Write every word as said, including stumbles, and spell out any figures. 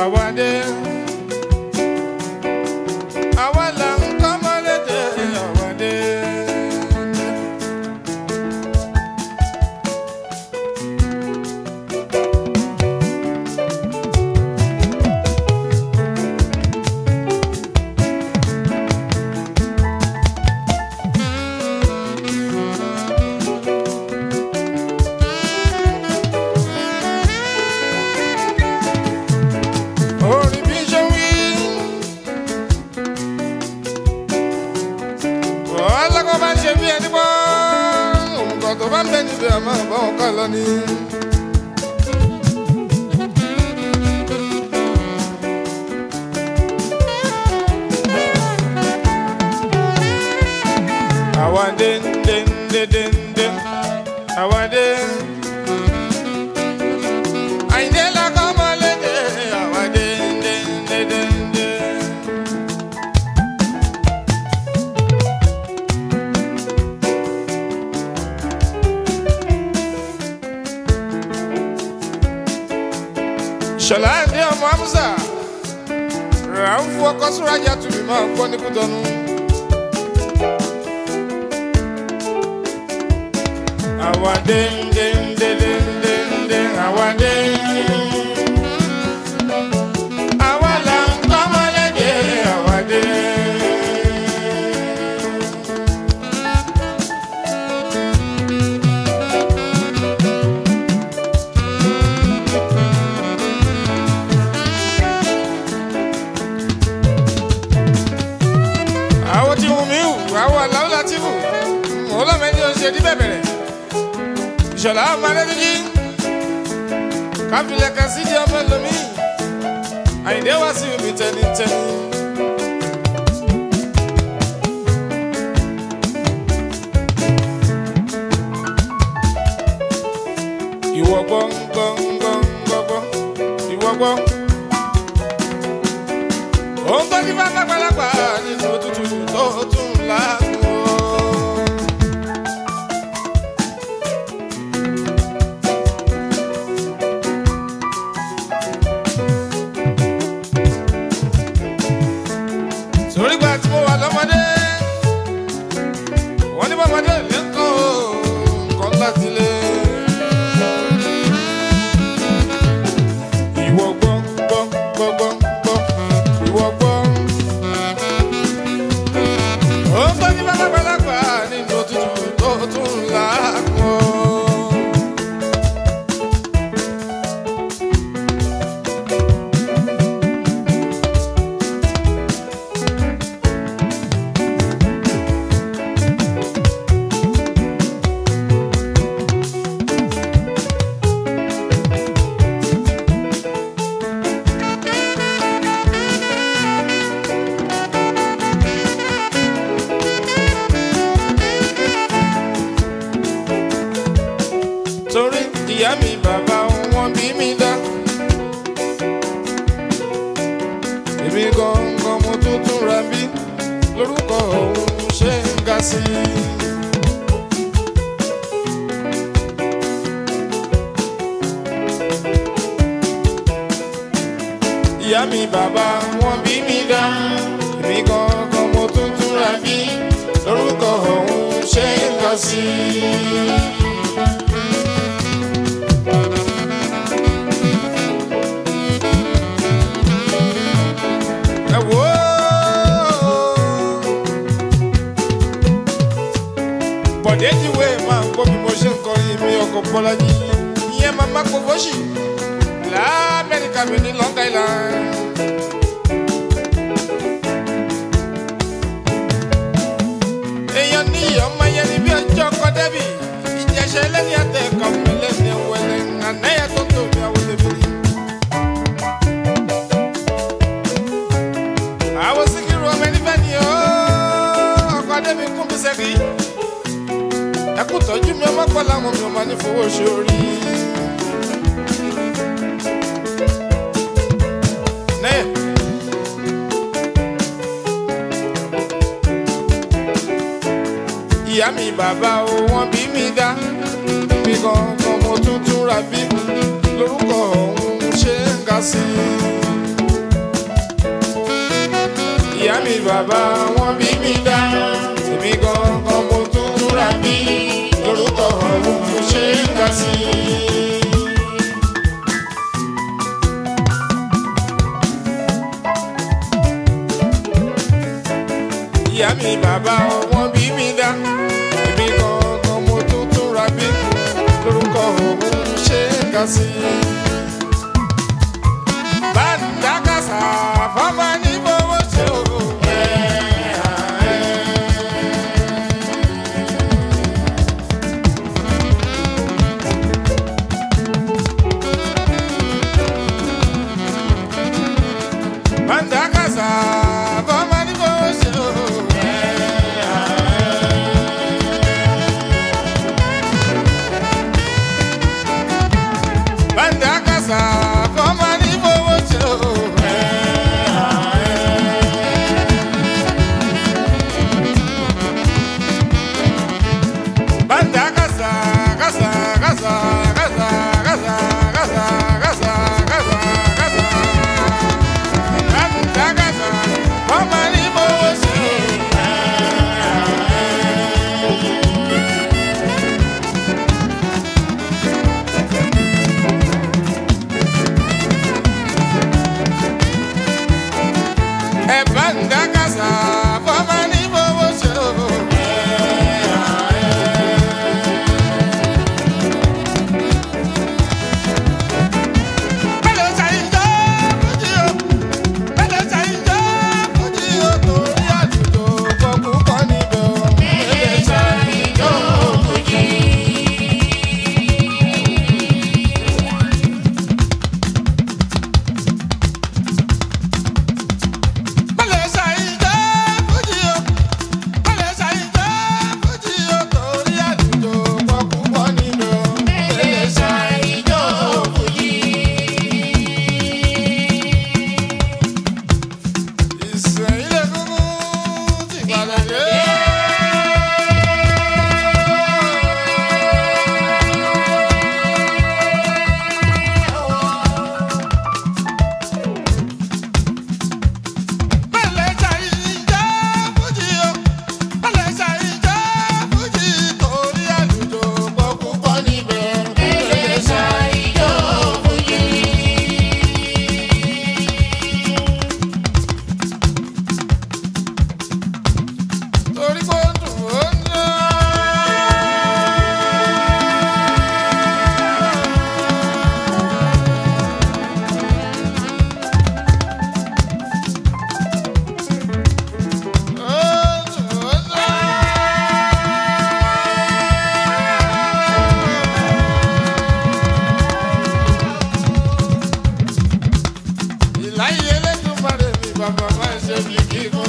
Awade, awala nkamalete awade. Awade, den, den, den, den, awade. Ainela kamalete, awade, den, den, den, den. Shola ndi ọmọ Amusa, ra ń fún ọkọ Suraja tún mi máa ń kọ́ ní Kútọ́nù. Awade, den, den, den, den, den, awade. Awala nkamalete, awade. Awo ti wù mí wù, awo aláwọ̀ láti wù. Ọlọ́mọdé ò ṣe dí bẹ̀bẹ̀rẹ̀. Ìṣọ̀lá ọmọ Adédèjì, káfílẹ̀ kan sí di ọmọ ẹlòmí. Àyìndé wá sí omi tẹnitẹni. Ìwọ gbọ́, gbọ́, gbọ́, gbọ́, gbọ́, ìwọ gbọ́. Òun tó ní bá lágbàlagbà nínú òtútù tó tún láàgùn. Torí gbà tí mo wà lọ́mọdé, wọ́n ní bọ́mọdé lè ń kọ́ nǹkan láti lé. Ìwọ gbọ́, gbọ́, gbọ́, gbọ́, gbọ́, ìwọ gbọ́. Ó ń tọ́ ní bàbàgbàlagbà nínú òtútù tó tún láàgùn. Torí ìyá mi bàbá wọn bí mi dá. Èmi gangan mo tún tún ra bí lórúkọ òun ṣe ń ga sí. Ìyá mi bàbá wọn bí mi dá. Èmi gangan mo tún tún ra bí lórúkọ òun ṣe ń ga sí. Bọ̀dé ìwé máa ń gbọ́ bí mo ṣe ń kọrin mi ọkọ̀ Bọ́lájí. Ìyẹn máa má gbogbo ṣì l'Amẹ́ríkà mi ní Long Island. Èèyàn ní ọmọ yẹn ní bí ọjọ́ kọ́ débì. Ìjẹ̀ṣẹ̀ lẹ́ni àtẹ̀kọ́ mi lẹ́ni wẹ̀lẹ̀ ànáyà tó tóbi àwọn olèbìrì. Àwọn Síkírù ọmọ ẹni fẹ́ ni ó ọkọ̀ débì kún bí sẹ́kì. Ẹkú tọ́jú mi ọmọ pọ̀ láwọn mi ọmọ ní fowó ṣe orí. Nẹ́ẹ̀. Ìyá mi bàbá o wọ́n bí mi dá. Mi gangan mo tún tún ra bí lórúkọ òun ṣe ń ga sí i. mi bàbá wọn bí mi dá èmi gangan mo tún múra bí lórúkọ ọ̀hún mo ṣe ń ga sí i. ìyá mi bàbá wọn bí mi dá èmi gangan mo tún túnra bí lórúkọ ọ̀hún mo ṣe ń ga sí i. Bandakasa fama ni bowo se o. Bandakasa fama ni bowo se o. Bandakasa fama ni bowo se o. Banda casa, casa, casa, casa, casa, casa, casa, casa, casa. Banda casa, como animoso. É banda casa, como animoso. Baba, my